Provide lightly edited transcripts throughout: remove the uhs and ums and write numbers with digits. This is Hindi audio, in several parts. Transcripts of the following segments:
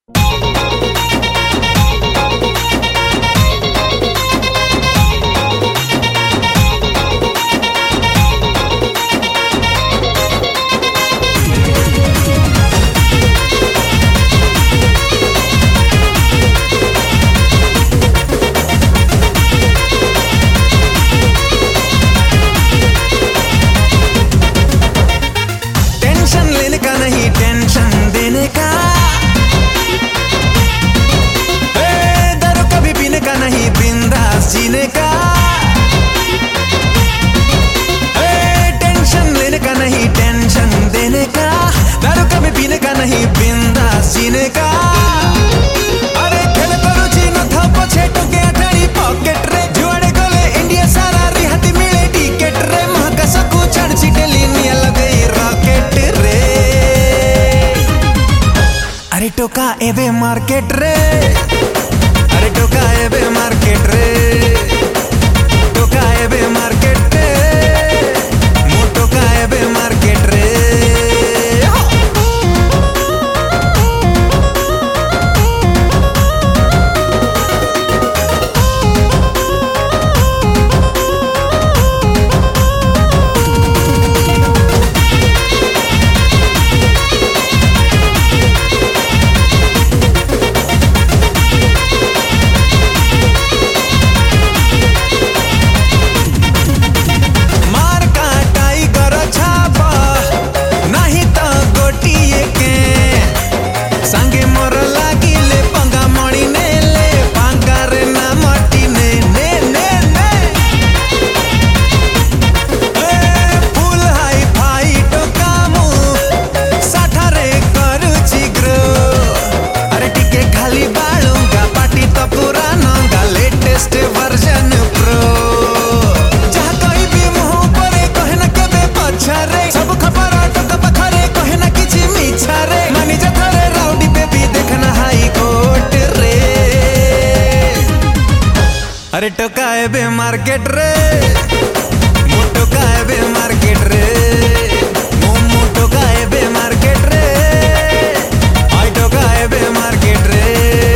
जीने का टेंशन लेने का नहीं, टेंशन देने का, दारू कभी पीने का नहीं, बिंदास जीने का। अरे खेल करू चीन था पछे टोके अठाड़ी पॉकेट रे, जुआड़े गले इंडिया सारा रिहाती मिले टिकेट रे, महका सकू चढ़ चिटे लिनिया लगे रॉकेट रे। अरे टोका एबे मार्केट रे, अरे टोका एबे मार्केट रे, टोका एबे मार्केट रे, मो टोका एबे मार्केट रे। अरे टोका एबे मार्केट रे, मो टोका एबे मार्केट रे, मो टोका एबे मार्केट रे, आई टोका एबे मार्केट रे।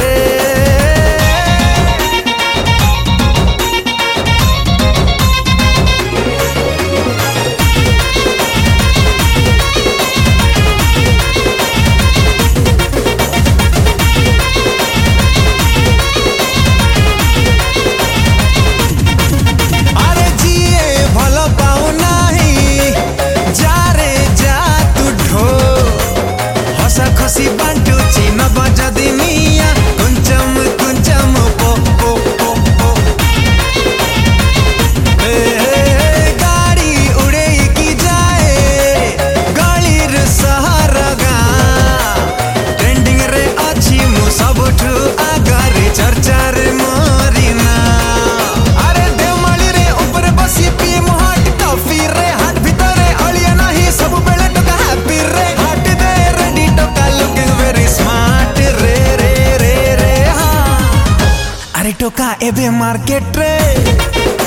खसी बांटू चीन बजा दिनिया कुंचम कुंचम पो पो पो पो। गाड़ी उड़े की जाए गलीर सहरगा, ट्रेंडिंग रे अच्छी मु सबठू आगारे चर्चा रे मरीना। अरे देवमाली रे ऊपर बसी पी मु हॉट कॉफी रे, हाट भीतर अलिया नहीं सब बेले टोका हैप्पी रे, हाट दे रेडी टोका लुकिंग वेरी स्मार्ट रे रे रे रे। हाँ अरे टोका एबे मार्केट रे।